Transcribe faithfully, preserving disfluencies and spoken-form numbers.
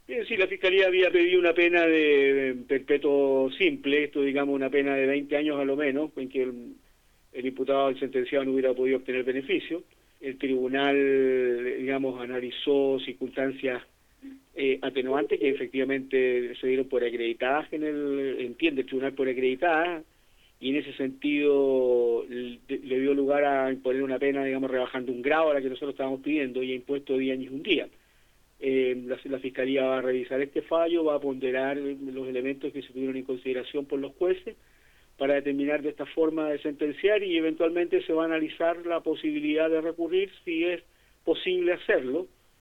Bien, sí, la Fiscalía había pedido una pena de perpetuo simple, esto digamos una pena de veinte años a lo menos, en que el, el imputado, el sentenciado, no hubiera podido obtener beneficio. El tribunal, digamos, analizó circunstancias eh, atenuantes que efectivamente se dieron por acreditadas, en el, entiende el tribunal por acreditadas, y en ese sentido le, le dio lugar a imponer una pena, digamos, rebajando un grado a la que nosotros estábamos pidiendo, y ha impuesto diez años y un día. Eh, la, la Fiscalía va a revisar este fallo, va a ponderar los elementos que se tuvieron en consideración por los jueces para determinar de esta forma de sentenciar, y eventualmente se va a analizar la posibilidad de recurrir si es posible hacerlo,